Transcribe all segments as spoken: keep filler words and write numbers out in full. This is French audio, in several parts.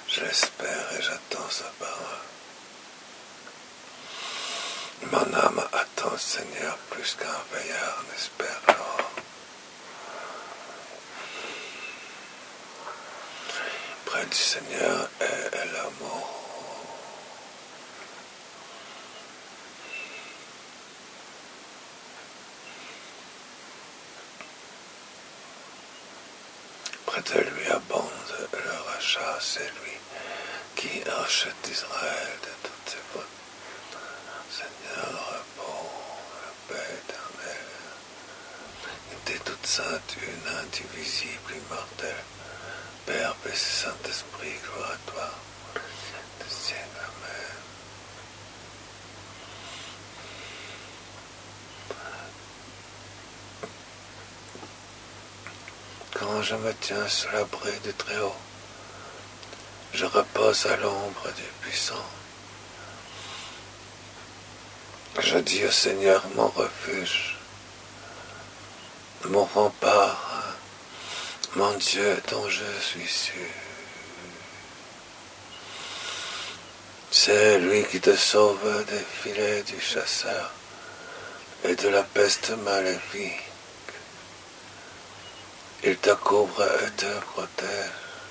J'espère et j'attends sa parole. Mon âme attend le Seigneur plus qu'un veilleur n'espère l'aurore. Près du Seigneur est l'amour. Près de lui abonde le rachat, c'est lui qui rachète Israël de toutes ses fautes. Seigneur, le repos, la paix éternelle, unité toute sainte, une, indivisible, immortelle, Père, Fils et Saint-Esprit, gloire à toi, des siècles, amen. Quand je me tiens sous l'abri du Très-Haut, je repose à l'ombre du Puissant. Je dis au Seigneur mon refuge, mon rempart, mon Dieu dont je suis sûr. C'est lui qui te sauve des filets du chasseur et de la peste maléfique. Il te couvre et te protège.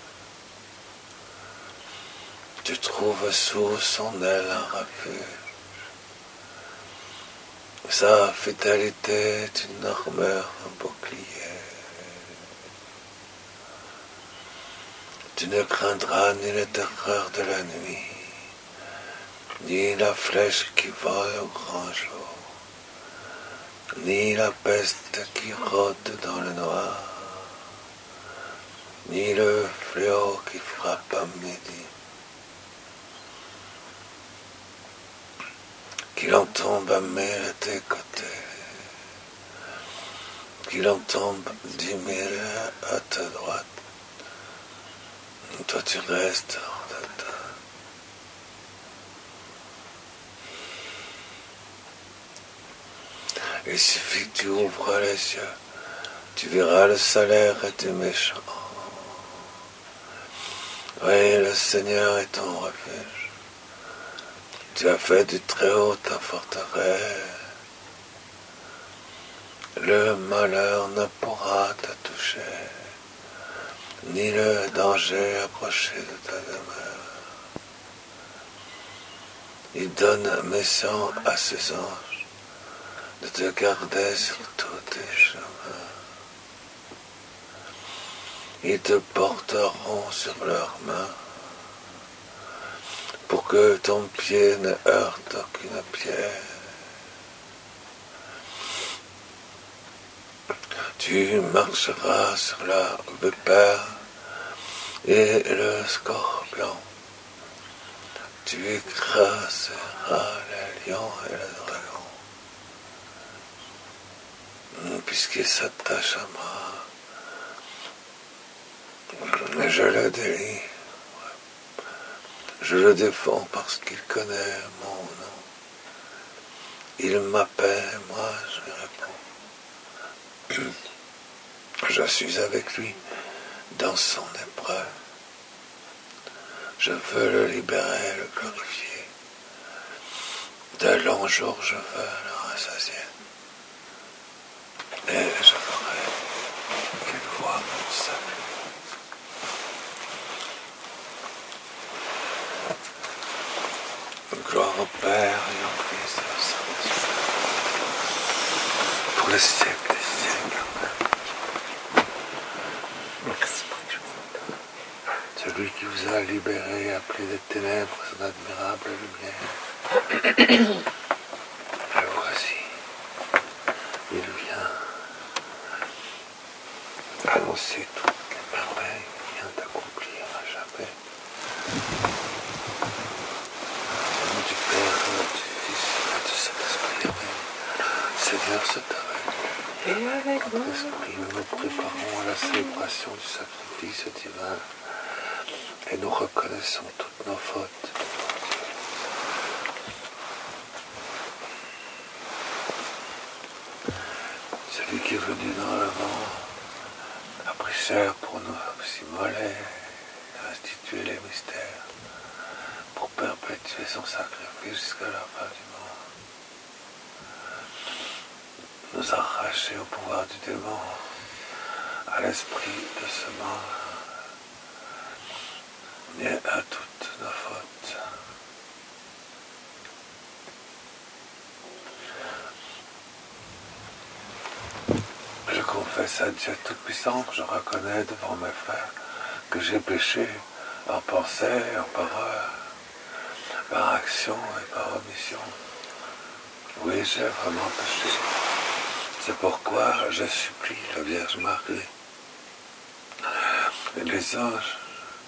Tu trouves sous son aile un refuge. Sa fidélité est une armure, un bouclier. Tu ne craindras ni les terreurs de la nuit, ni la flèche qui vole au grand jour, ni la peste qui rôde dans le noir, ni le fléau qui frappe à midi. Qu'il en tombe à mille à tes côtés, qu'il en tombe dix mille à ta droite, toi tu restes hors d'atteinte. Il suffit que tu ouvres les yeux, tu verras le salaire des méchants. Oui, le Seigneur est ton refuge. Tu as fait du Très-Haut ta forteresse. Le malheur ne pourra te toucher, ni le danger approcher de ta demeure. Il donne mission à ses anges de te garder sur tous tes chemins. Ils te porteront sur leurs mains pour que ton pied ne heurte aucune pierre. Tu marcheras sur la vipère et le scorpion. Tu écraseras les lions et les dragons. Puisqu'il s'attache à moi, je le délivre. Je le défends parce qu'il connaît mon nom. Il m'appelle, moi je lui réponds. Je suis avec lui dans son épreuve. Je veux le libérer, le glorifier. De longs jours, je veux le rassasier. Et je ferai qu'il voie mon salut. Gloire au Père et au Fils et au Saint-Esprit, pour les siècles des siècles. Amen. Merci pour que je vous Celui qui vous a libéré, appelé des ténèbres son admirable lumière. Le voici, il vient annoncer toutes les merveilles qu'il vient d'accomplir à jamais. Du Père, du Fils et du Saint-Esprit, Amen. Seigneur, c'est avec nous. Et avec vous. Esprit, nous nous préparons à la célébration du sacrifice divin et nous reconnaissons toutes nos fautes. Celui qui est venu dans le monde a pris chair pour nous, s'immoler, restituer perpétuer les mystères, pour perpétuer son sacrifice jusqu'à la fin du monde. Nous arracher au pouvoir du démon, à l'esprit de ce monde, et à toutes nos fautes. Je confesse à Dieu Tout-Puissant que je reconnais devant mes frères que j'ai péché en pensée, en parole, par action et par omission. Oui, j'ai vraiment péché. C'est pourquoi je supplie la Vierge Marie et les anges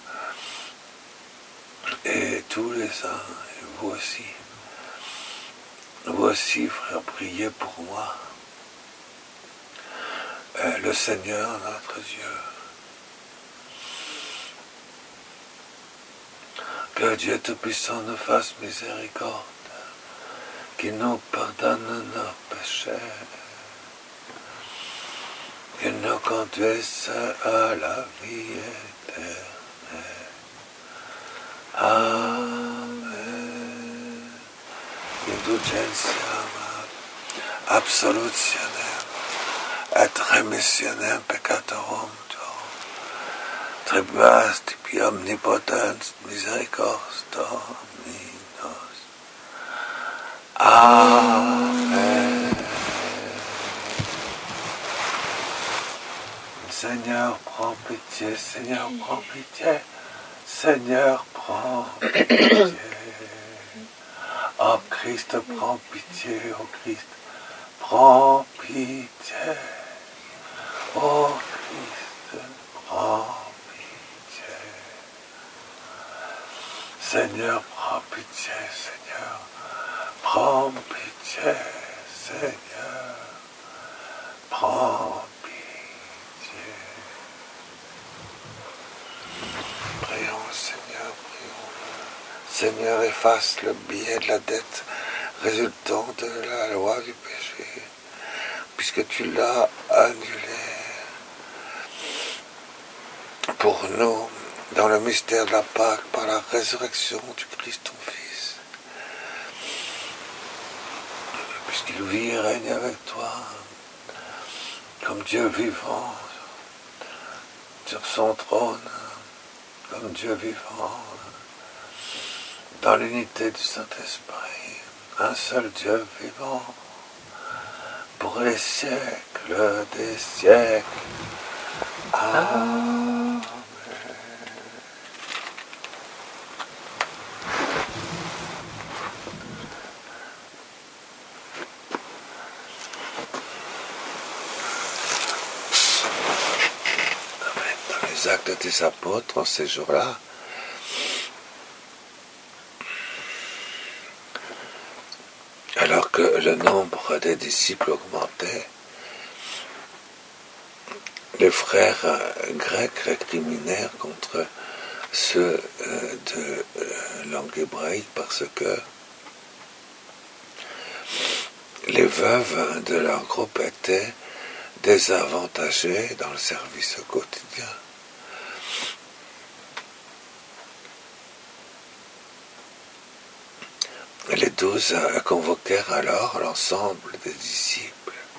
et tous les saints, et vous aussi. Vous aussi, frère, priez pour moi. Et le Seigneur, notre Dieu. Que Dieu Tout-Puissant nous fasse miséricorde, qu'il nous pardonne nos péchés, qu'il nous conduise à la vie éternelle. Amen. Indulgentiam absolutionem et remissionem peccatorum tuum, tribus tibi omnipotens misericordias Dominus. Amen. Seigneur, prends pitié, Seigneur, prends pitié, Seigneur, prends pitié. Oh Christ, prends pitié, oh Christ, prends pitié. Oh Christ, prends pitié. Seigneur, prends pitié, Seigneur, prends pitié, Seigneur, prends pitié. Prions, Seigneur, prions. Seigneur, efface le billet de la dette résultant de la loi du péché, puisque tu l'as annulé pour nous dans le mystère de la Pâque par la résurrection du Christ ton Fils, puisqu'il vit et règne avec toi comme Dieu vivant sur son trône, comme Dieu vivant dans l'unité du Saint-Esprit, un seul Dieu vivant pour les siècles des siècles. Amen. Dans les actes des apôtres, en ces jours-là, alors que le nombre des disciples augmentait, les frères grecs récriminèrent contre ceux de langue hébraïque parce que les veuves de leur groupe étaient désavantagées dans le service quotidien. Les douze convoquèrent alors l'ensemble des disciples.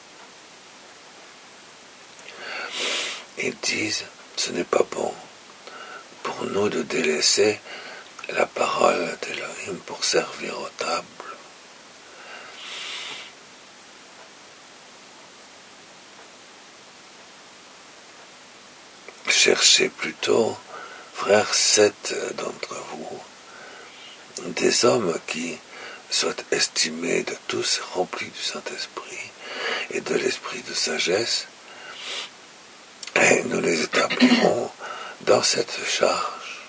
Ils disent, ce n'est pas bon pour nous de délaisser la parole d'Élohim pour servir aux tables. Cherchez plutôt, frères, sept d'entre vous, des hommes qui soient estimés de tous, remplis du Saint-Esprit et de l'esprit de sagesse, et nous les établirons dans cette charge.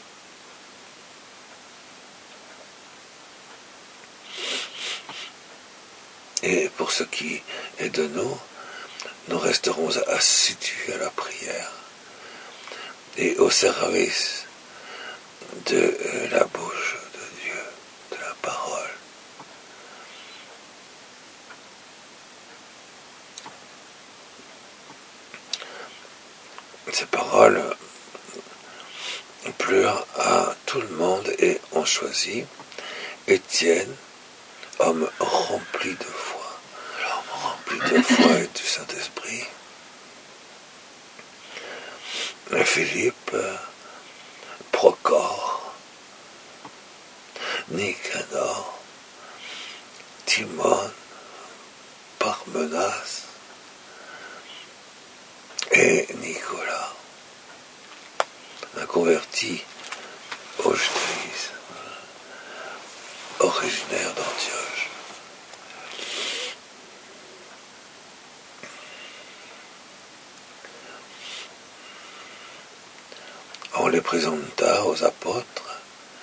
Et pour ce qui est de nous, nous resterons assidus à la prière et au service de la bouche de Dieu, de la parole. Ces paroles, plus Seigneur à tout le monde et on choisit Étienne, homme rempli de foi, l'homme rempli de foi et du Saint-Esprit. Philippe, Procor, Nicanor, Timon, Parmenas et Nicolas, un converti au judaïsme, originaire d'Antioche. On les présenta aux apôtres.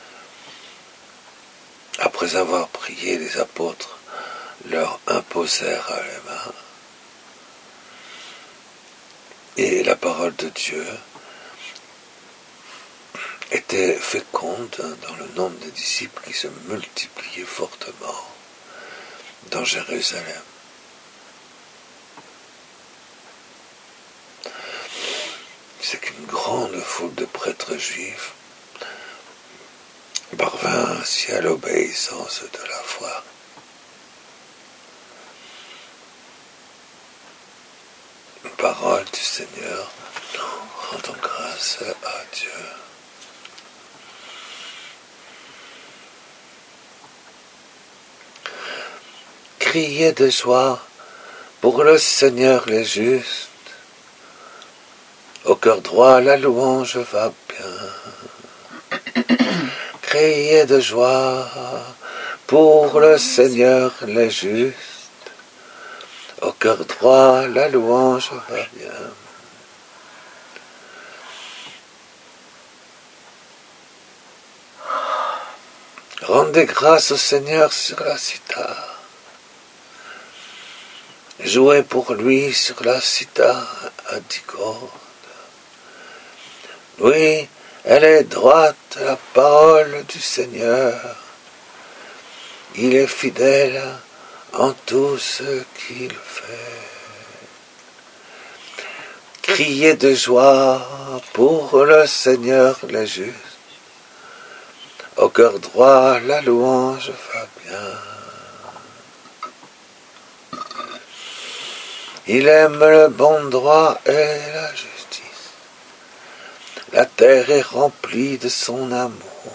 Après avoir prié, les apôtres leur imposèrent les mains. Et la parole de Dieu était féconde dans le nombre des disciples qui se multipliaient fortement dans Jérusalem. C'est qu'une grande foule de prêtres juifs parvint ainsi à l'obéissance de la foi. Parole du Seigneur, rendons grâce à Dieu. Criez de joie pour le Seigneur les justes. Au cœur droit la louange va bien. Criez de joie pour le Seigneur les justes. Au cœur droit la louange va bien. Rendez grâce au Seigneur sur la cithare. Jouez pour lui sur la cithare à dix cordes. Oui, elle est droite, la parole du Seigneur. Il est fidèle en tout ce qu'il fait. Criez de joie pour le Seigneur les justes. Au cœur droit la louange va bien. Il aime le bon droit et la justice. La terre est remplie de son amour.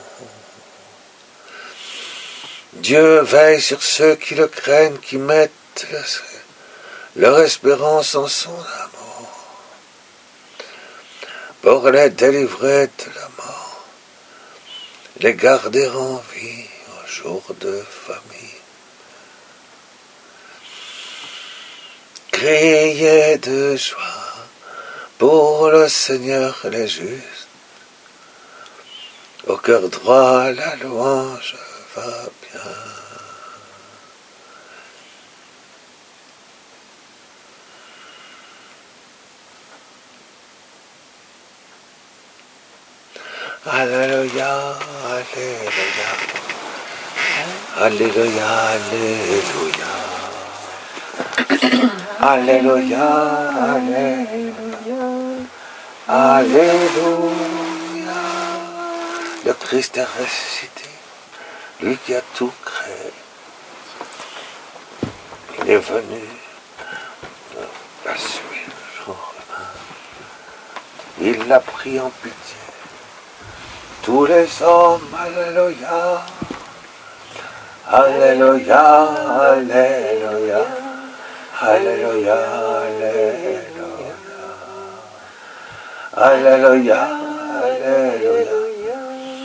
Dieu veille sur ceux qui le craignent, qui mettent leur espérance en son amour, pour les délivrer de la mort, les garder en vie au jour de famine. Criez de joie pour le Seigneur les justes. Au cœur droit la louange va bien. Alléluia, Alléluia, Alléluia, Alléluia, Alléluia, Alléluia, Alléluia. Le Christ est ressuscité, lui qui a tout créé. Il est venu la suite le jour un. Il l'a pris en pitié. Tous les hommes, Alléluia, Alléluia, Alléluia, Alléluia, Alléluia, Alléluia, Alléluia,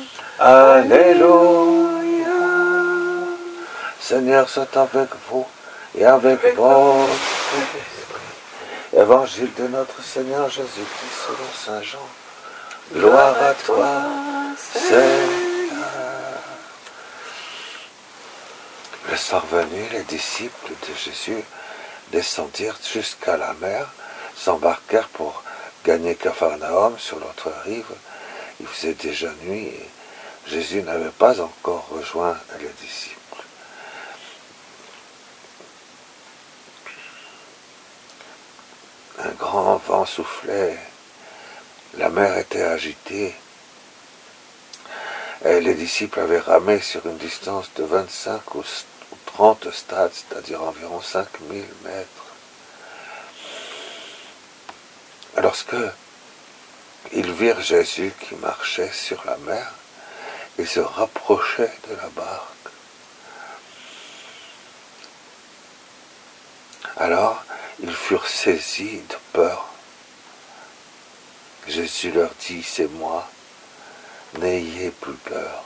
Alléluia. Seigneur, soit avec vous et avec votre esprit. Évangile de notre Seigneur Jésus-Christ selon Saint Jean. Gloire à toi, Seigneur. Le soir venu, les disciples de Jésus descendirent jusqu'à la mer, s'embarquèrent pour gagner Capharnaüm sur l'autre rive. Il faisait déjà nuit et Jésus n'avait pas encore rejoint les disciples. Un grand vent soufflait, la mer était agitée, Et les disciples avaient ramé sur une distance de vingt-cinq ou trente stades, c'est-à-dire environ cinq mille mètres. Lorsque ils virent Jésus qui marchait sur la mer, ils se rapprochaient de la barque. Alors, ils furent saisis de peur. Jésus leur dit, c'est moi, n'ayez plus peur.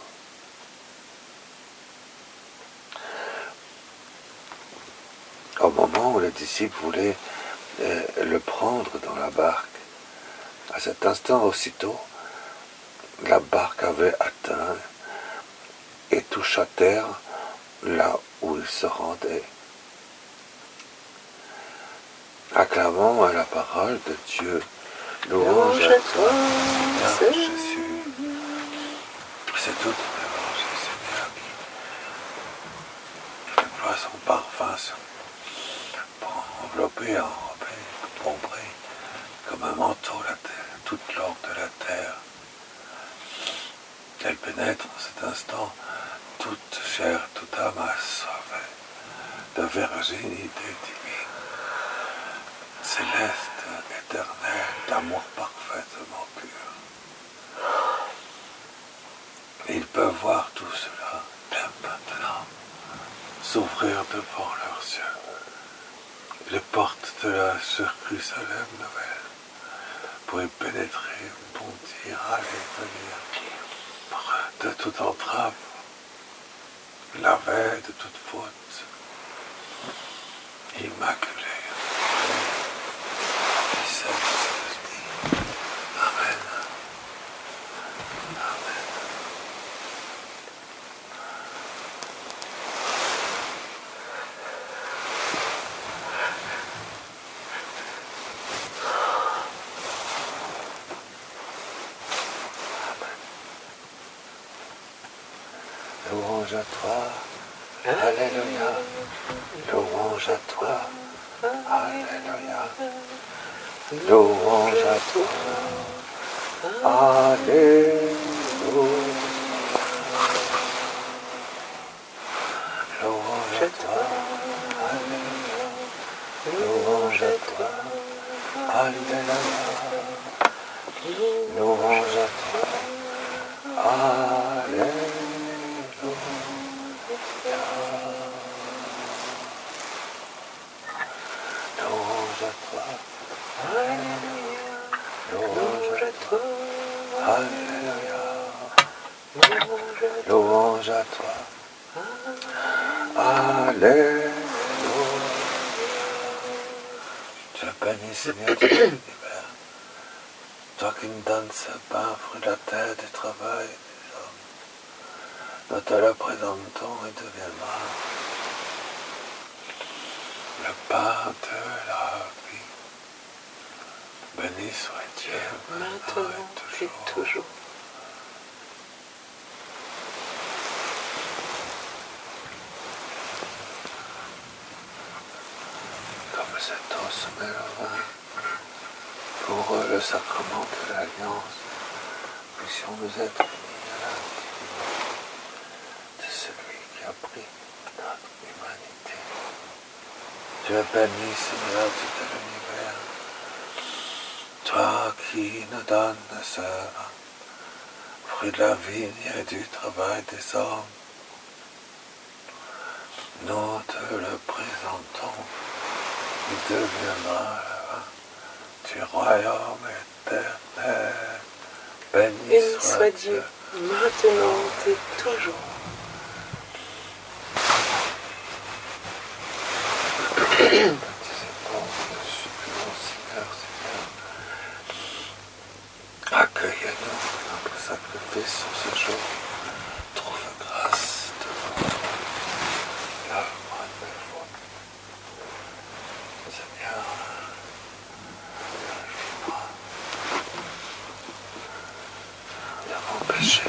Au moment où les disciples voulaient euh, le prendre dans la barque, à cet instant aussitôt, la barque avait atteint et toucha terre là où il se rendait. Acclamons à la parole de Dieu. Louange à toi, Seigneur Jésus. C'est tout ton évangile, Seigneur, qui déploie son parfum pour envelopper, enrober, ombrer comme un manteau la terre, toute l'orbe de la terre. Elle pénètre en cet instant toute chair, toute âme assoiffée de virginité divine, céleste, éternelle, d'amour parfaitement pur. Et ils peuvent voir tout cela, bien maintenant, s'ouvrir devant leurs yeux, les portes de la Jérusalem nouvelle, pour y pénétrer, bondir, aller, venir, de toute entrave, lavé de toute faute, immaculé, fils de l'Esprit. Amen. Amen. Louange à toi, alléluia, louange à toi, alléluia, louange à toi, alléluia, louange à toi, alléluia, louange à toi, alléluia, louange à toi, alléluia. Louange à toi, alléluia, louange à toi, alléluia, louange à toi, alléluia. Je bénis, Seigneur de l'univers, toi qui me donnes ce pain, fruit de la terre, du travail des hommes. Nous te le présentons et deviendra le pain de la vie. Béni soit Dieu, maintenant et toujours. Et toujours. Comme cette eau se mêle au vin, pour le sacrement de l'Alliance, puissions nous être unis à l'intimité de celui qui a pris notre humanité. Je bénis, Seigneur, tout l'univers, toi qui nous donnes ce fruit de la vigne et du travail des hommes. Nous te le présentons, il deviendra le vin du royaume éternel. Béni, Béni soit, soit Dieu, maintenant et toujours. Accueillez-nous notre sacrifice sur ce jour. Trouve grâce devant toi. Lave-moi de mes fautes. Seigneur, purifie-moi de mon péché.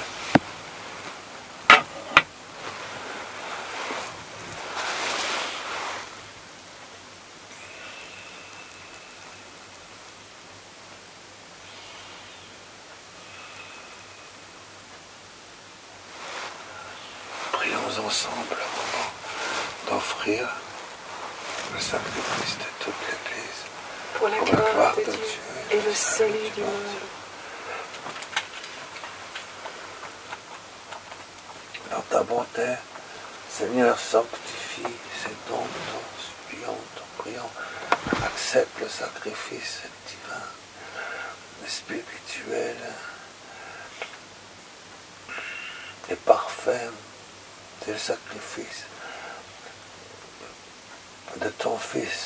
nous ensemble le moment d'offrir le sacrifice de toute l'Église pour la pour gloire, la gloire de, de Dieu, Dieu et le salut du monde. Dans ta bonté, Seigneur, sanctifie ces dons, dont supplions, dont prions. Accepte le sacrifice divin, spirituel et parfait. C'est le sacrifice de ton Fils.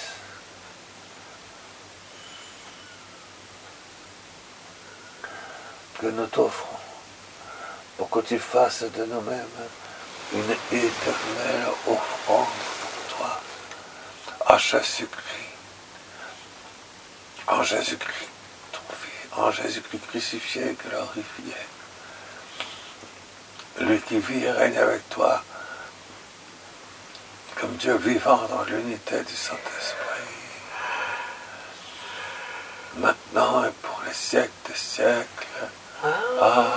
Que nous t'offrons pour que tu fasses de nous-mêmes une éternelle offrande pour toi, à Jésus-Christ, en Jésus-Christ, ton Fils, en Jésus-Christ crucifié et glorifié, lui qui vit et règne avec toi, comme Dieu vivant dans l'unité du Saint-Esprit, maintenant et pour les siècles des siècles. Amen.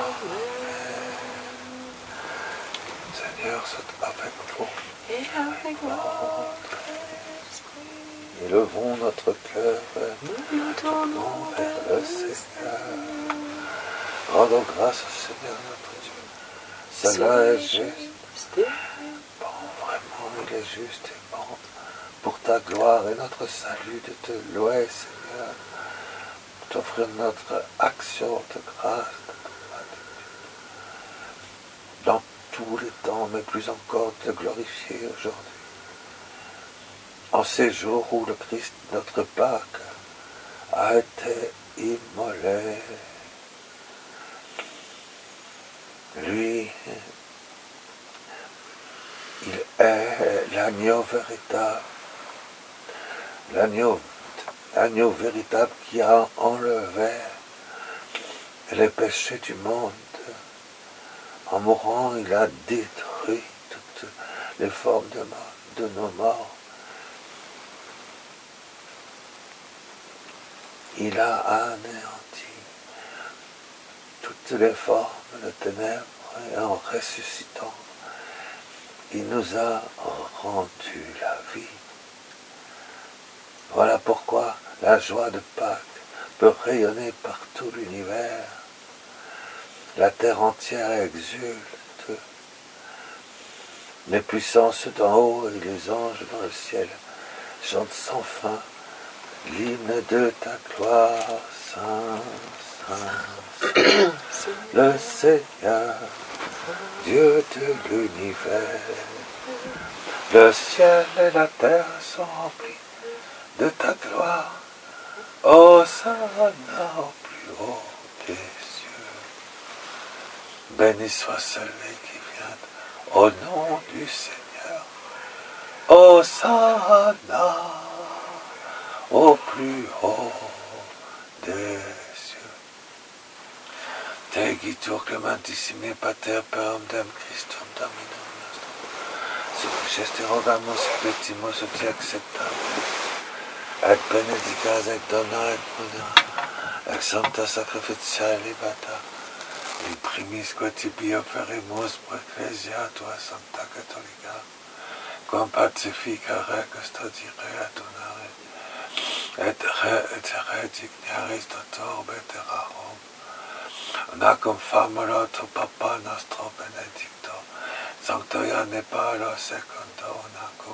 Seigneur, c'est avec vous. Et avec votre esprit. Élevons notre cœur Nous tournons vers le Seigneur. Rendons grâce au Seigneur notre Dieu. Cela est juste. Bon, vraiment, il est juste et bon. Pour ta gloire et notre salut, de te louer, Seigneur. T'offrir notre action de grâce, dans tous les temps, mais plus encore te glorifier aujourd'hui. En ces jours où le Christ, notre Pâque, a été immolé, lui, il est l'agneau véritable, l'agneau L'agneau véritable qui a enlevé les péchés du monde. En mourant, il a détruit toutes les formes de, mort, de nos morts. Il a anéanti toutes les formes de ténèbres et en ressuscitant, il nous a rendu la vie. Voilà pourquoi la joie de Pâques peut rayonner par tout l'univers. La terre entière exulte. Les puissances d'en haut et les anges dans le ciel chantent sans fin l'hymne de ta gloire, Saint, Saint, Saint, le Seigneur, Dieu de l'univers. Le ciel et la terre sont remplis de ta gloire, Hosanna au plus haut des cieux. Béni soit celui qui vient au nom du Seigneur. Hosanna au plus haut des cieux. Te gitur clementissime pater perum dem Christum Dominum nostrum. Subjeste rogamus petimus ut acceptamus. Et benedicas et dona et munera, et sancta sacrificia libata, in primis quae tibi oferimus pro ecclesia tua sancta catholica, quam pacifica recustodire adunare, et re et redignaris dotor veterarum, nacum famolo tu papa nostro benedicto, sancto Ioanne Paulo secundo nacum,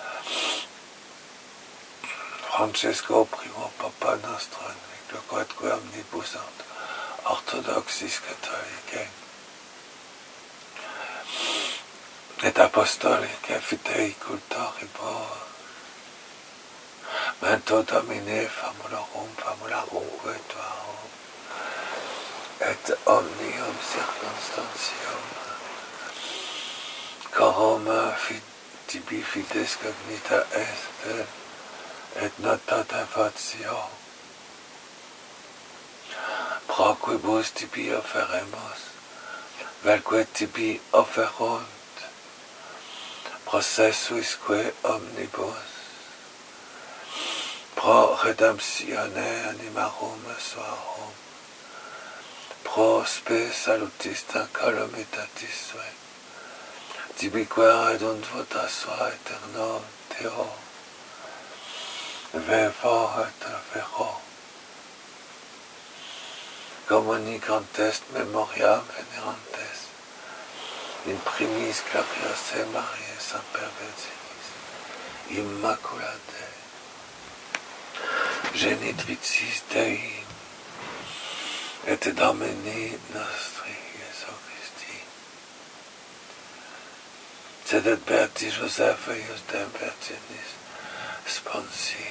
Francesco primo papa nostro, quodque omnibus orthodoxis catholicae, et apostolicae fidei cultoribus, mento Domine famulorum, famularum tuarum, et omnium circumstantium, corum tibi fides cognita est, et nota devotion, pro quibus tibi offeremus, velque tibi offerunt, processuisque omnibus, pro redemptione animarum suarum, pro spe salutis calumitatis sue, tibiquere und vota sua eterno Deo, vevo et vero, communicantes memoriam venerantes, in primis gloriose Mariae semper Virginis, immaculate, genitricis Dei, et Domini nostri Iesu Christi, sed et beati Joseph iusdem Virginis sponsi,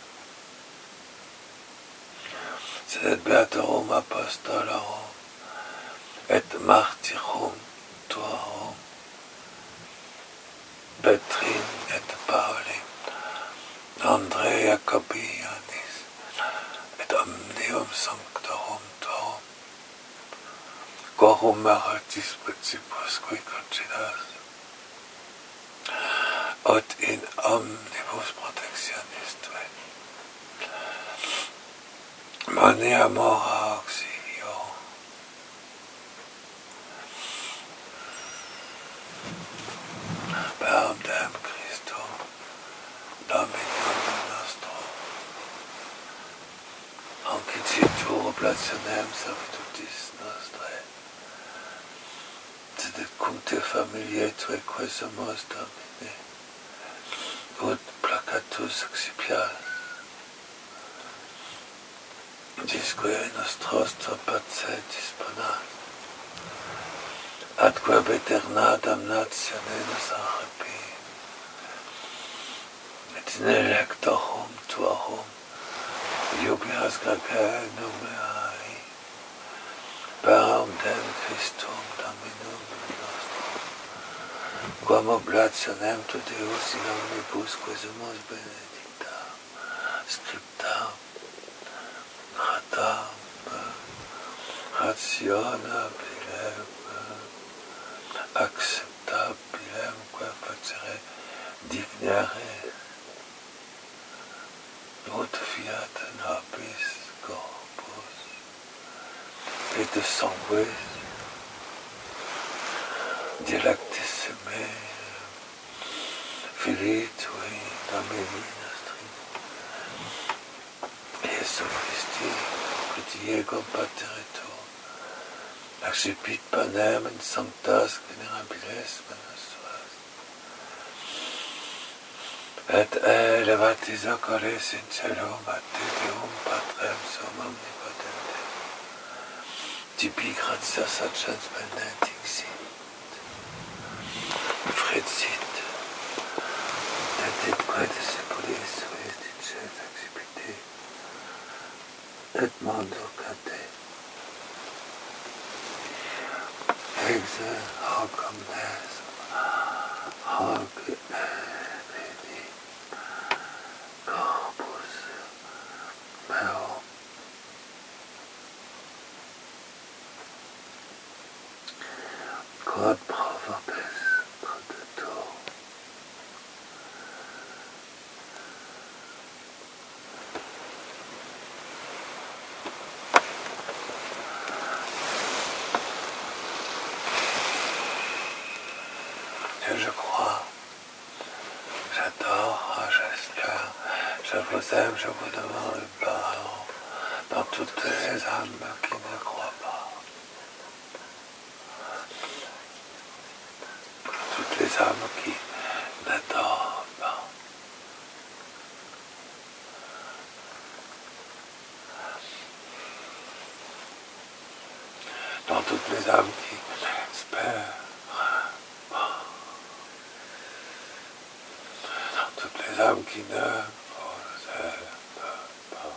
sed et beatorum apostolorum, et martyrum tuorum, Petrin et Pauli, Andrei Jacobi Ioannis, et omnium sanctorum tuorum, quorum meritis principus qui concedas, ut in omnibus protectionis tue, mania mora auxilio, per dem Christo, Dominum nostro, ancititur oblationem servitutis nostrae, sed et cum te familiae tue quesumus Domine, ut placatus accipias, disque nostros pace disponas, atque eterna damnatione nos arrepi, et in electorum tuorum, iubias grege numerai, per dem Christum Dominum nostrum, quam oblationem tu Deus in omnibus quesumus benedicta, scripta, gratam, rationabilem, acceptabilem, quam facere dignare, ut fiat nobis corpus, et de sanguis, dilectissime, Filii tui, Domini nostri, Iesu Christi, qui Diego Pater et tu, accipit panem in sanctas venerabiles manos suas, et elevatis oculis in caelum ad te Deum Patrem suum omnipotentem, tibi gratias agens benedicit, frecit, et et quae discipulis suis dicet accipite, et mondo cate, exe hoc omnes, hoc veni, corpus meum, quod pro vobis traditur, je crois, j'adore, j'espère, je vous aime, je vous demande le pardon dans toutes les âmes qui ne croient pas, toutes les âmes qui n'adorent pas, dans toutes les âmes qui espèrent pas, dans toutes les âmes qui ne vous aiment pas.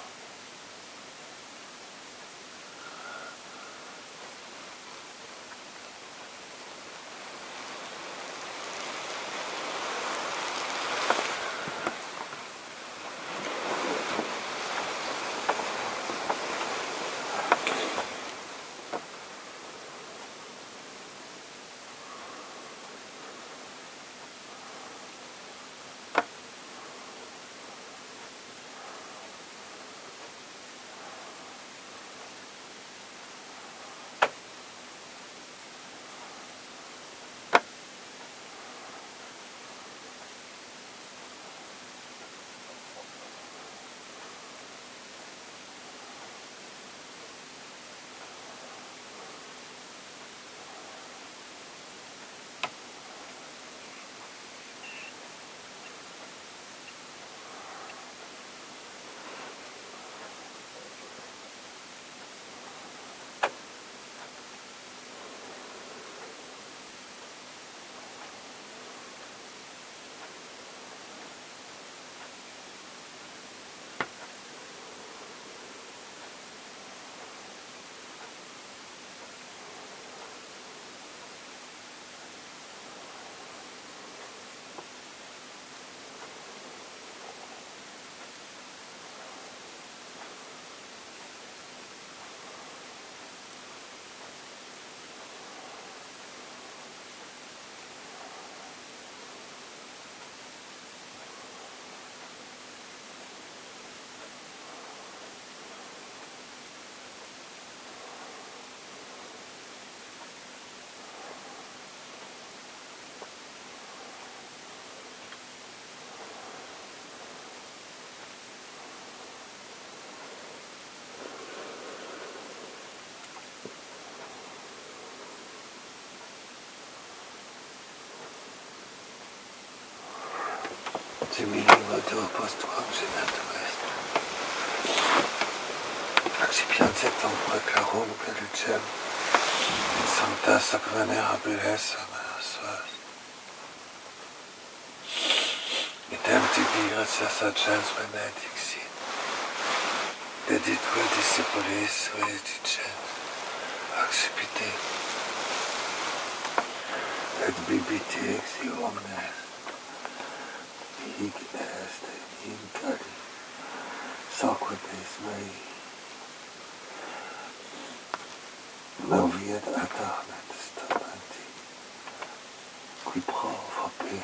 Dimini-modo post-quam genatum est. Accipiancet proclarum que lucem in sancta sac venerabilis ameas suas. Idem tibi gratias agens benedixit. Deditque discipulis suis dicens. Accipite. Et bibite exi omnes. Hic est in cari. Socrates mei. Moviet atarnet stabanti. Qui provope.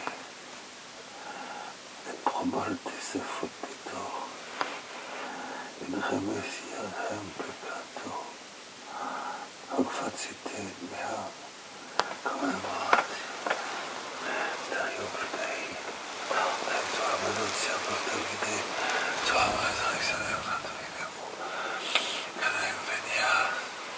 Et promultis effuditor. In remission hem peccato. Hoc facite meam. Commemoratio. Stereo Dei. Et tuam annunciamus Domine. Tuam resurrectionem Domine. Cadem veniat.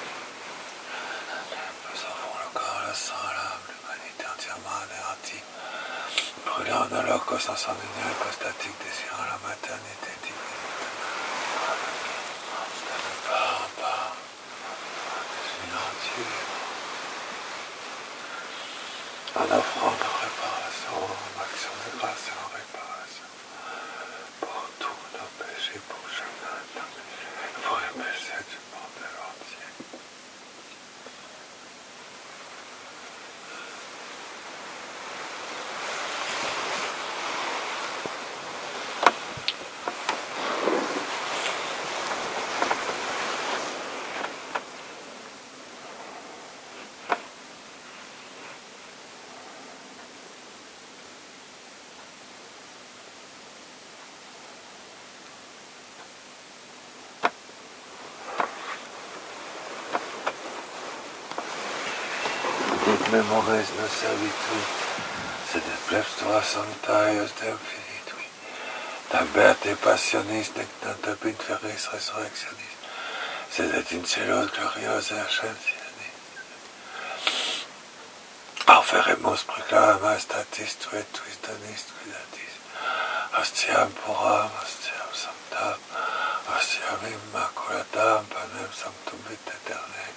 Nous offrons le corps, le sang, l'âme, l'humanité entièrement anéantie. Brûlant en holocauste sanguinaire hypostatique, désirant la maternité divine. Par, par, silencieux. En offrant nos réparations, en action de grâce et en réparation. Pour tous nos péchés, pour chacun de nos péchés, pour les péchés du monde entier. Memores nos servitui, sed et plebstua sancta eos Deum finitui, taberte passionis nec tanta pinferis resurrectionis, sed et in celos gloriosa ascensionis. Auferemus proclama statis tue tuis donis cuidatis, ostiam puram, ostiam sanctam, ostiam immaculatam, panem sanctum vitae aeternae.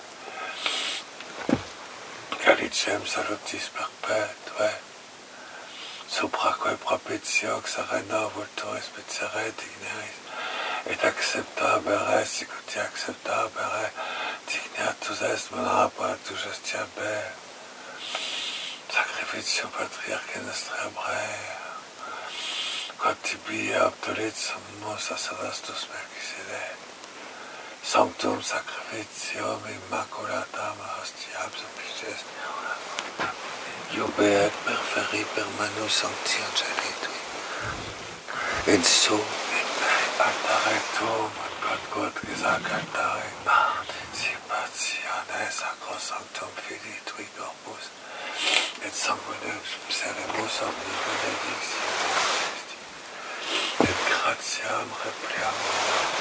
Calicem salutis perpetuae, supraque propitio xareno vulturis spicere digneris, et acceptabere, sicuti acceptabere, dignatus est monarpatus justiabe, sacrificium patriarche nostri Hebrea, quod tibi obtulit summus sacerdostus Melchisedec, sanctum sacrificium immaculatam hostiam supplices, iube et perferi per manu sancti angelitui, et so in me altare tuum, quod quod gesagt altare, participationes sacrosanctum filii tui corpus, et sanguinem subseremus omni benedictionis, et gratiam repliamur.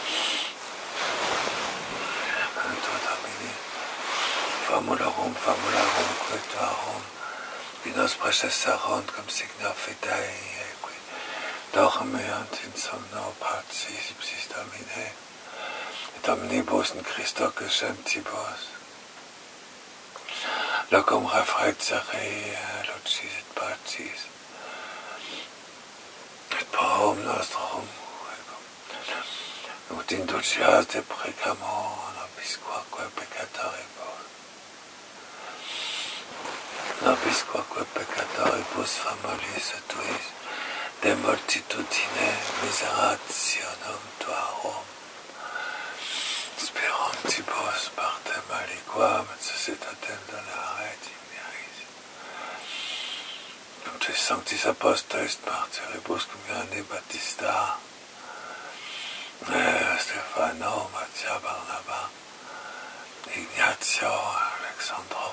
Anto Domini, famularum, famularum, quituarum, qui nos processarunt cum signa fidei, qui dormiant in somno pacis ipsis Domine, et omnibus in Christo crescentibus, locum refracere, lucis et pacis, et parum nostrum, ut indulgias de precamor, nobisquaque peccatoribus, nobisquaque peccatoribus famolis tuis, de multitudine miserationum tuarum, spirantibus partem aliquam et societatem donare digneris, cum tuis sanctis apostolis martyribus cum Ioanni Baptista, Stefano, Matthias, Barnaba, Ignazio, Alexandro,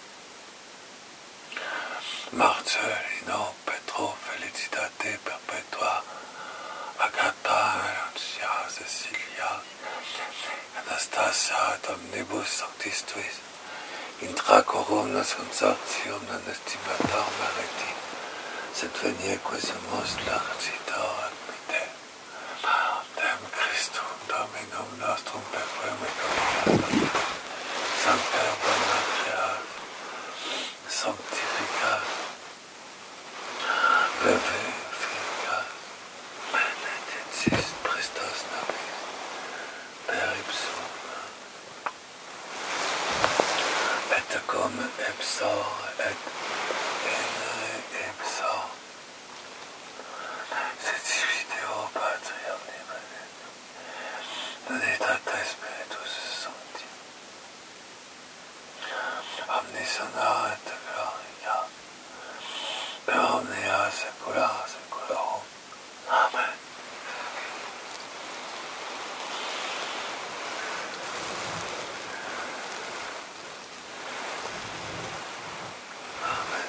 Marcelino, Petro, Felicitate, Perpetua, Agatha, Lucia, Cecilia, Anastasia, et omnibus sanctis tuis, intra corum nos consortium non estimator meriti, sed venie quesumus largitor admite. Dem Christum Dominum nostrum per promicum Sancta Bonacreas Sanctificat Revificat Benedictis Christus nobis per ipsum et cum ipsor et in ipsor sit video Patri omnipotent Donate Spiritus Sancti omnis honor et gloria per omnia saecula saeculorum. Amen. Amen.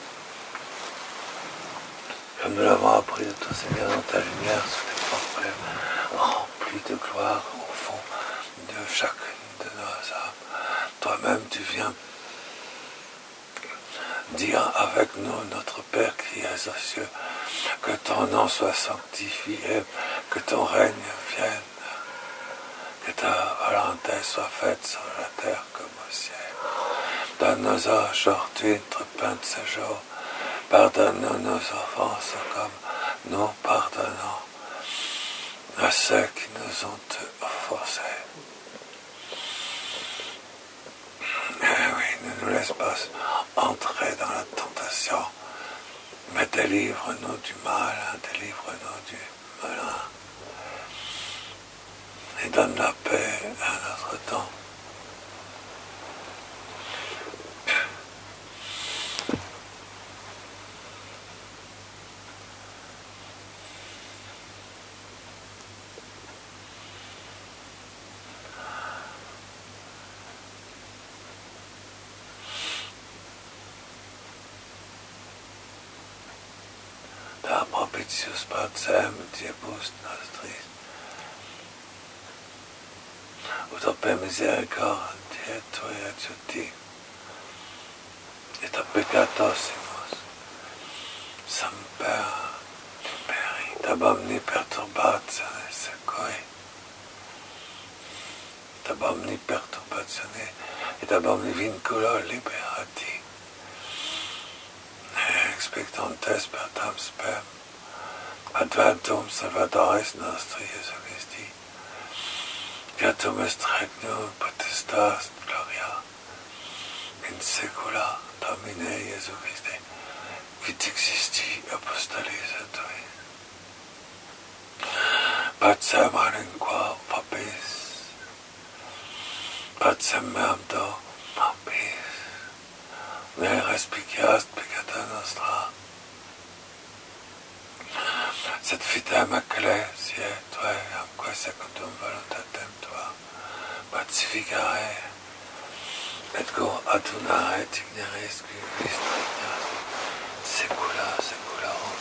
Comme nous l'avons appris de ton Seigneur dans ta lumière sous les forêts remplis de gloire au fond de chacune de nos âmes, toi-même tu viens dire avec nous, notre Père qui es aux cieux, que ton nom soit sanctifié, que ton règne vienne, que ta volonté soit faite sur la terre comme au ciel. Donne-nous aujourd'hui notre pain de ce jour. Pardonne-nous nos offenses comme nous pardonnons à ceux qui nous ont offensés. Et oui, ne nous laisse pas entrer dans la tentation, mais délivre-nous du mal, délivre-nous du malin, et donne la paix à notre temps. Da propitius pacem diebus nostris, ut per misericordia Tua adiuti, et a peccatosimus, semper liberi, ab omni perturbazione secoi, ab omni perturbazione, et ab omni vinculo liberati, expectantes per tam spem, adventum salvatoris nostri Iesu Christi, viatum est regnum potestas gloria, in secula Domine Iesu Christi, quid existi apostolis tuis. Pacem alinquam Papis, pacem meam do Papis, ne respicias peccata nostra, sed fitem ecclesiae Tuae, amque secundum voluntatem Tua, pacificare, et go adunare digneris qui Christ regnas, secula saeculorum.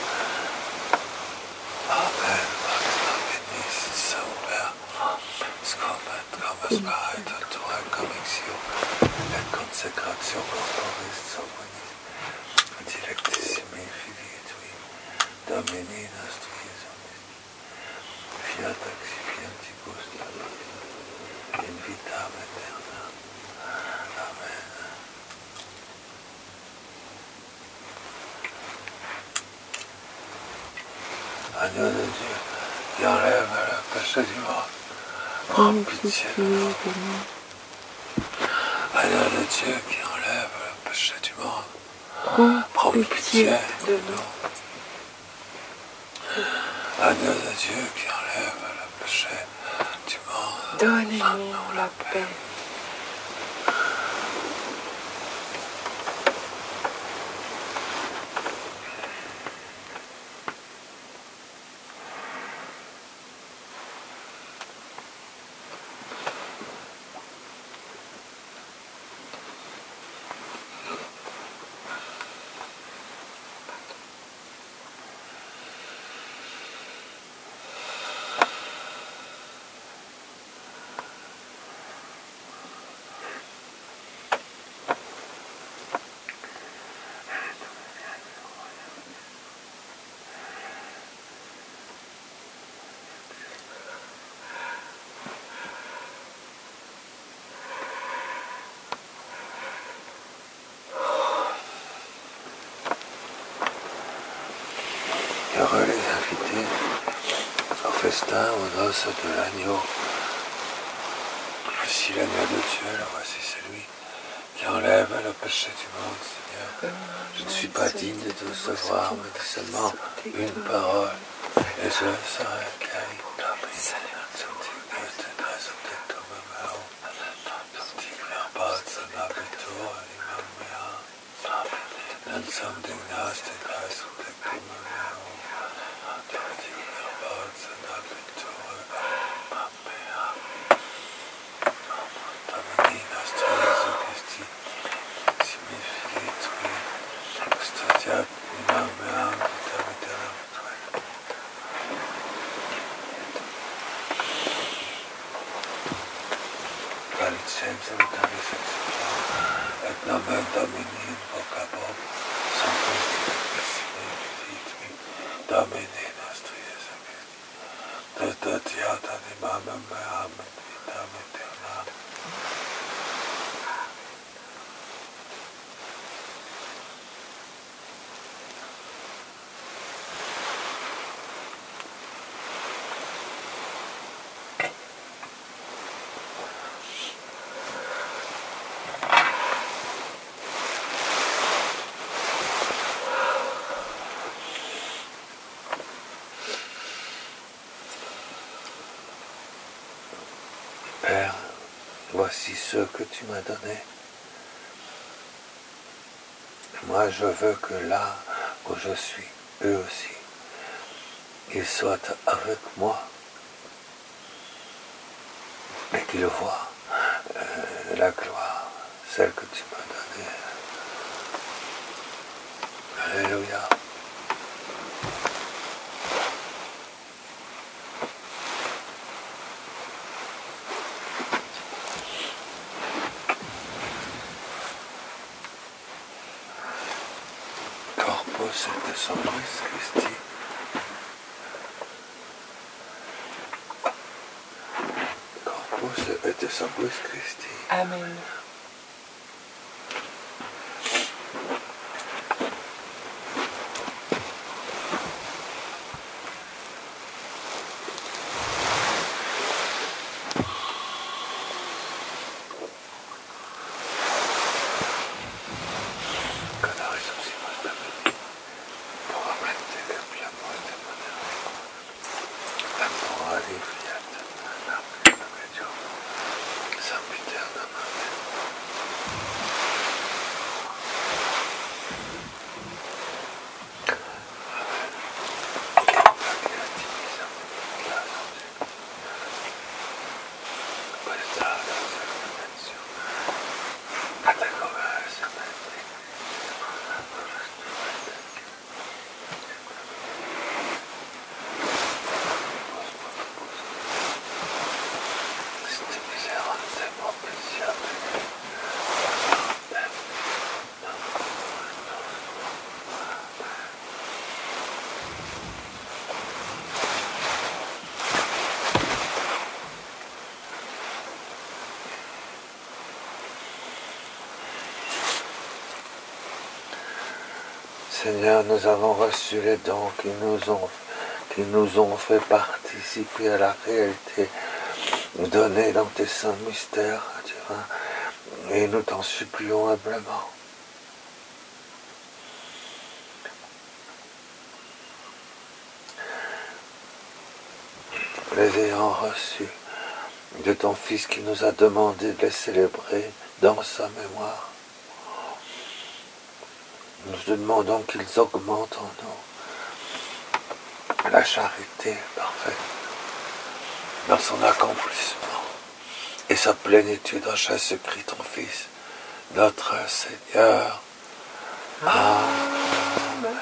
Amen. Pax Dominis semper, scum et cum spiritu Tuae commixio, et consecratio corporis sanguinis, et dilectissimi filii Tui, Domini nostri Iesu Christi, fiat accipientibus nobis, in vitam aeterna. Amen. Agneau de Dieu, qui enlève le péché du monde, prends pitié de nous. Agneau de Dieu, qui enlève le péché du monde, prends pitié de nous. Agneau de Dieu, qui enlève le péché du monde, donnez-nous la paix. festin aux noces de l'agneau. Voici l'agneau de Dieu, voici celui qui enlève le péché du monde, Seigneur. Je ne suis pas digne de te recevoir, mais dis seulement une parole, et je serai guéri. Et nomen Domini in vocabo, sanctus Christi, Domini nostri Jesu Christi, dotatiat animamem meam et vitam aeternam. Père, voici ceux que tu m'as donnés. Moi, je veux que là où je suis, eux aussi, ils soient avec moi et qu'ils voient euh, la gloire, celle que tu m'as donnée. Alléluia. Corpus et Sanctus Christi. Corpus et Sanctus Christi. Amen. Seigneur, nous avons reçu les dons qui nous ont, qui nous ont fait participer à la réalité donnée dans tes saints mystères, divins, et nous t'en supplions humblement. Les ayant reçus de ton Fils qui nous a demandé de les célébrer dans sa mémoire, nous te demandons qu'ils augmentent en nous la charité parfaite dans son accomplissement et sa plénitude en Jésus-Christ, ton Fils, notre Seigneur. Amen.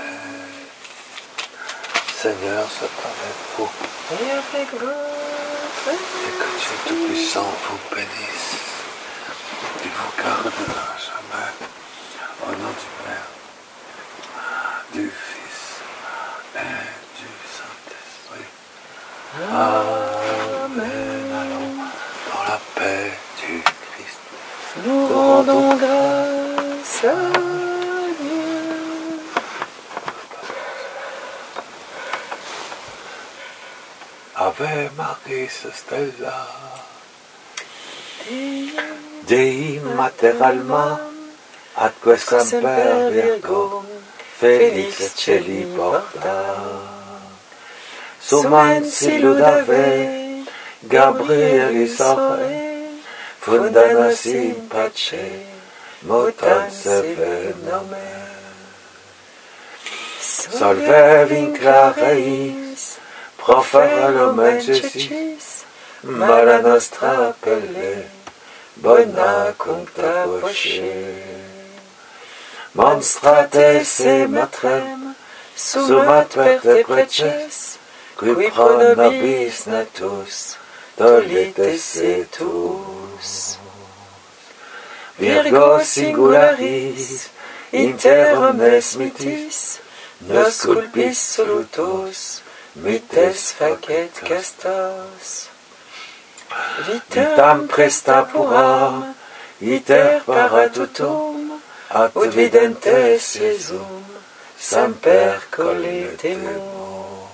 Seigneur, soit avec vous. Et avec vous. Et que Dieu Tout-Puissant vous bénisse et vous garde à jamais. Au nom du Père, du Fils et du Saint-Esprit. Amen. Allons dans la paix du Christ. Nous rendons grâce à Dieu. Ave Maris Stella, Dei Mater Alma, atque semper Virgo, Felix Celi porta. Suman silud ave, Gabrielis ore, fundanas in pace, motan seve nomen. Solve vinclare is, profera lumen Jessis, mala nostra pelle, bona cuncta voce. Monstrate se matrem, sumat perte preces, qui pro nobis natus, tolite se tus. Virgo singularis, inter omnes mitis, nos culpis solutos, mites facet castos. Vitam presta puram, iter paratutum, ut videntes Iesum, semper colitemus.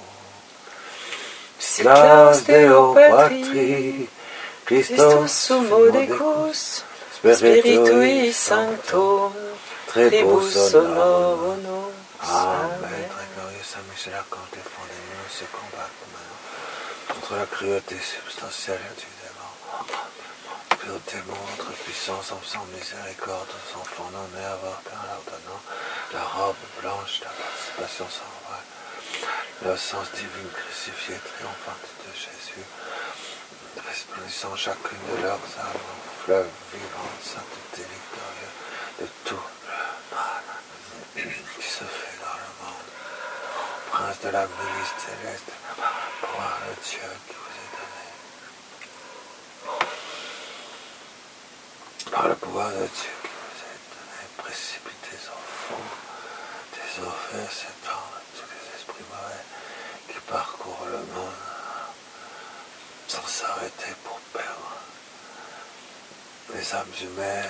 Silas Deo Patri, Christus sumo Decus, Spiritui Sanctum, tribus honorum. Amen. Très glorieux Saint Michel Archange, défendez-nous ce combat commun contre la cruauté substantielle du démon. Que le démon, notre puissance, en faisant miséricorde aux enfants non-nés, avortés en leur donnant la robe blanche de la participation sans voile, l'innocence divine crucifiée triomphante de Jésus, resplendissant chacune de leurs âmes en fleuve vivant, sainteté victorieuse de tout le mal qui se fait dans le monde. Prince de la milice céleste, pouvoir de Dieu qui vous est donné. Par le pouvoir de Dieu qui vous est donné, précipitez au fond des eaux s'étendent tous les esprits mauvais qui parcourent le monde sans s'arrêter pour perdre les âmes humaines.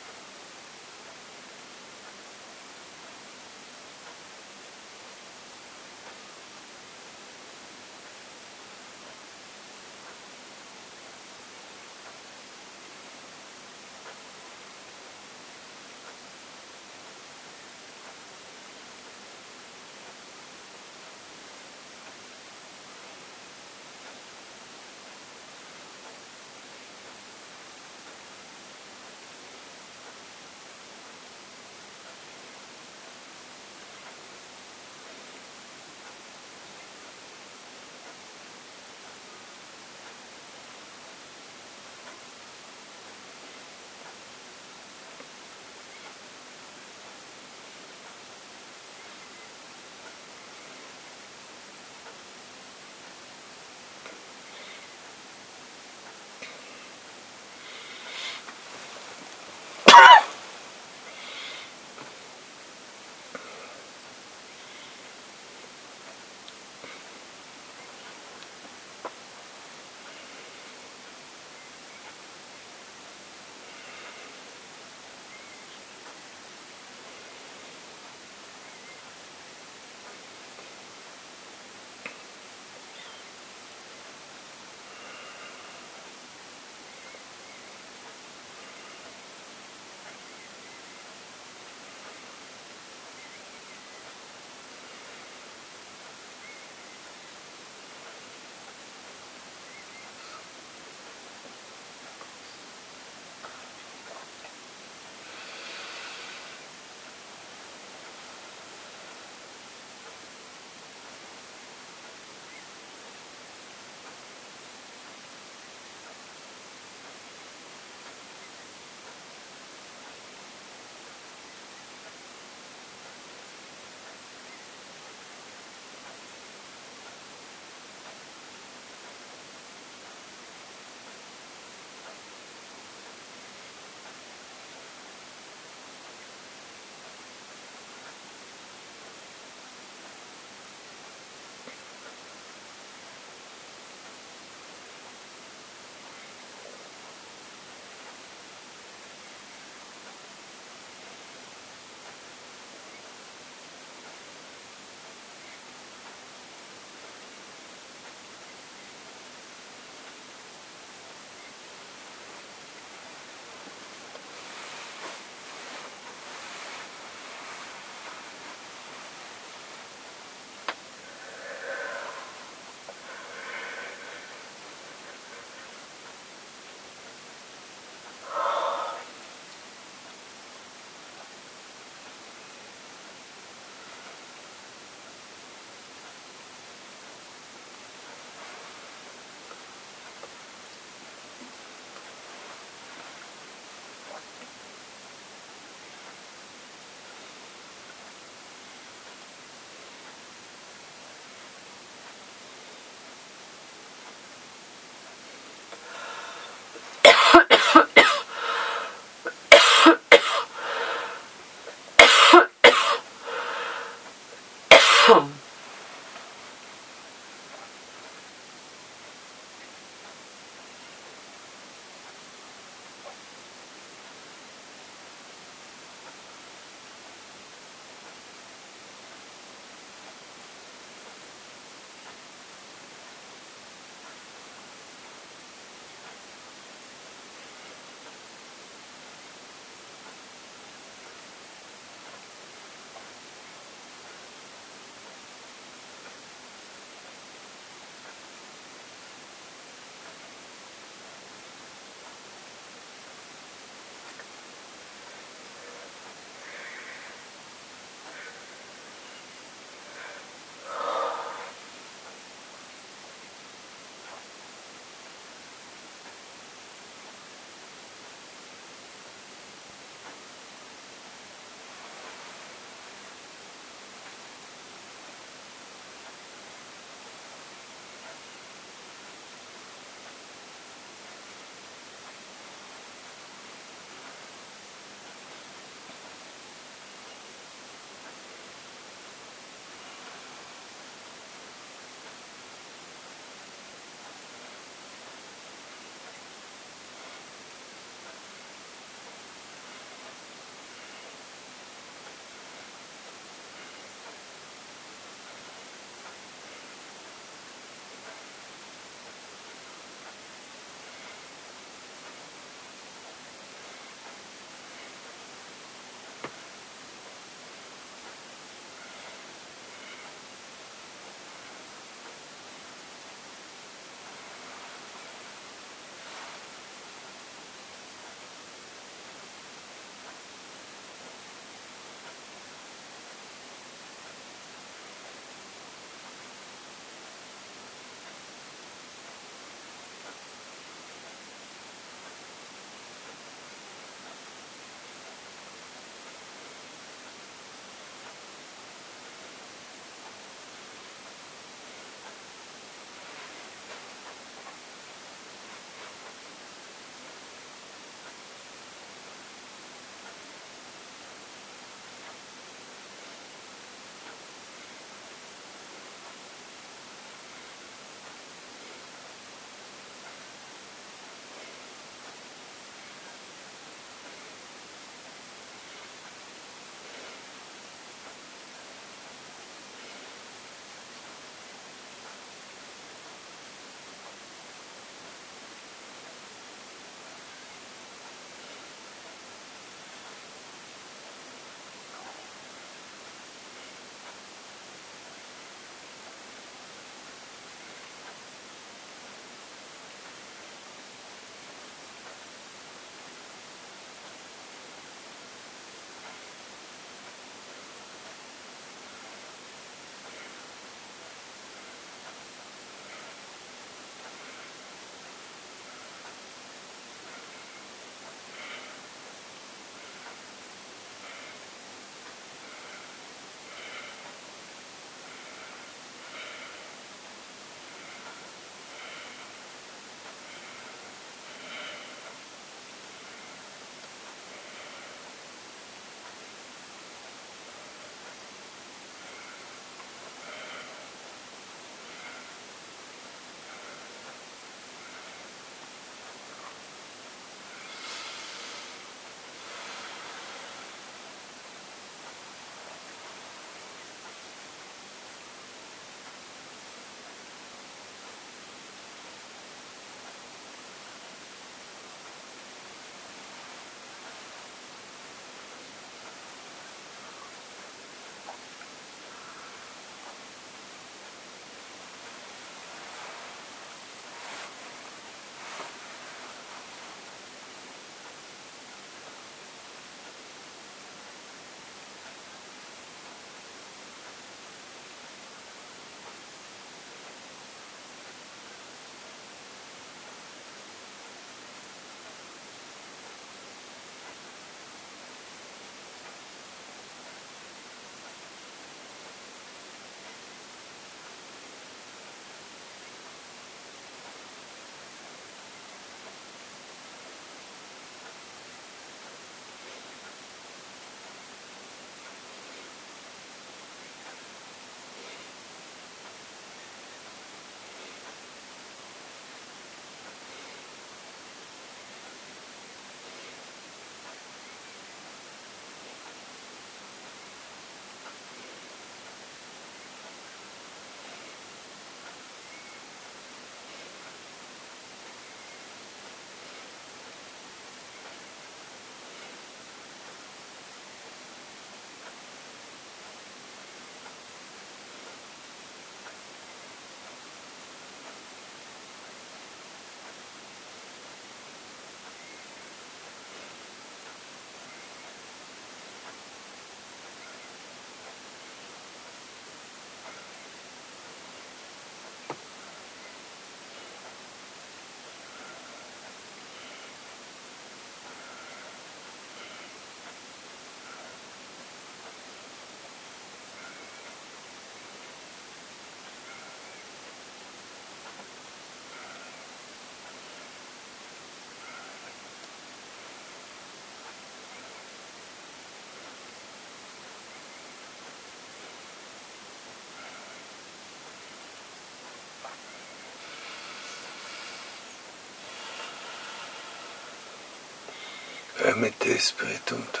Vermite spiritum tuum.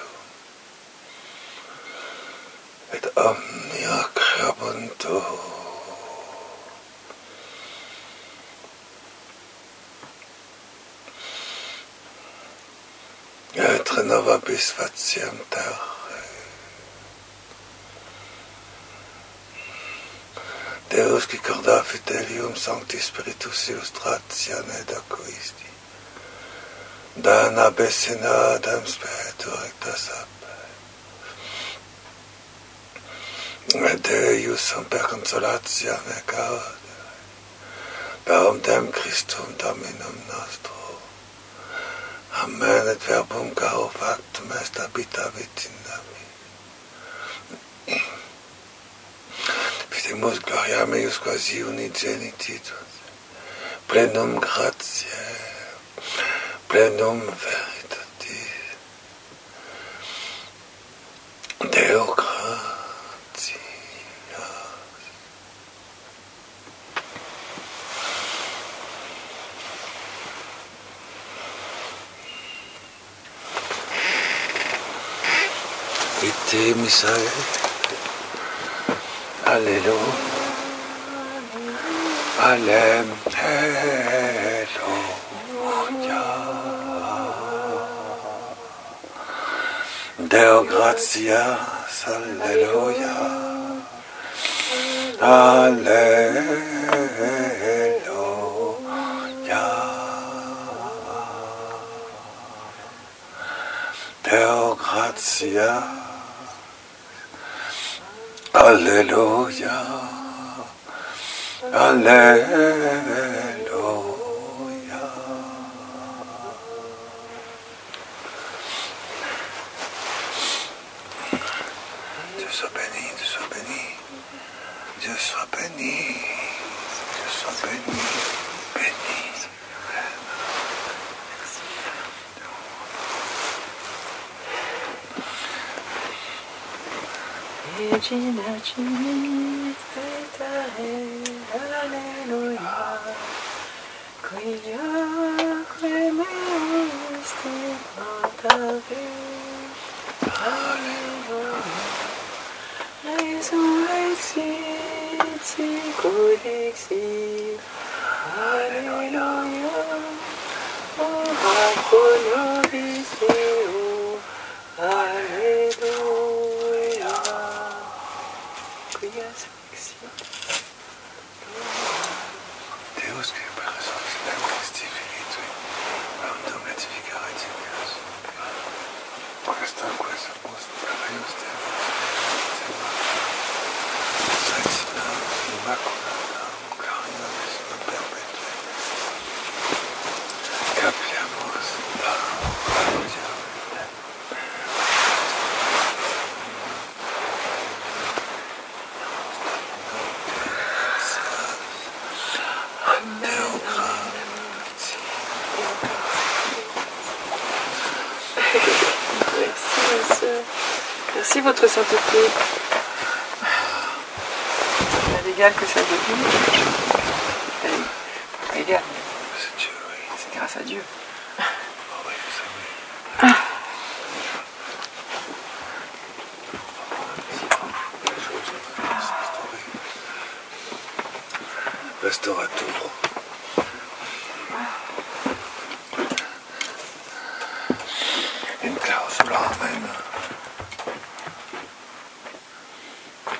Et omnia creabuntur. Et renovabis faciam terrae. Deus qui corda fidelium sancti spiritus illustratione docuisti. Dana besina dam spiritu recta sape. Et Deus semper consolatione gaude. Per omnem Christum Dominum nostro. Amen, et verbum caro factum est habitavit in nami. Fidemus gloria meius quasi unigenitus, plenum gratiae, plenum veritatis, Deo gratias. Ite misae, Alleluia, Alleluia, Deo gratias, Alleluia, Alleluia, Deo gratias. Alleluia, Alleluia. Dieu soit béni, Dieu soit béni, Dieu soit béni, Dieu soit béni, béni. Regina Cinis Vitae, Alleluia, quia meus stigmatavit, Alleluia, resurrexit sicut dixit, Alleluia, ora pro nobis Deo, Alleluia. Deus que per resurrectionem Christi Filii, quantum et vicare Dios, questa questa post preius Deus, Sanctina Immaculata, Carinavis non perpetue, capiamus da Dios. Merci votre sainteté. C'est légal que ça devine. C'est pas légal. C'est Dieu, oui. C'est grâce à Dieu. Oh oui, ça oui. Restaurateur.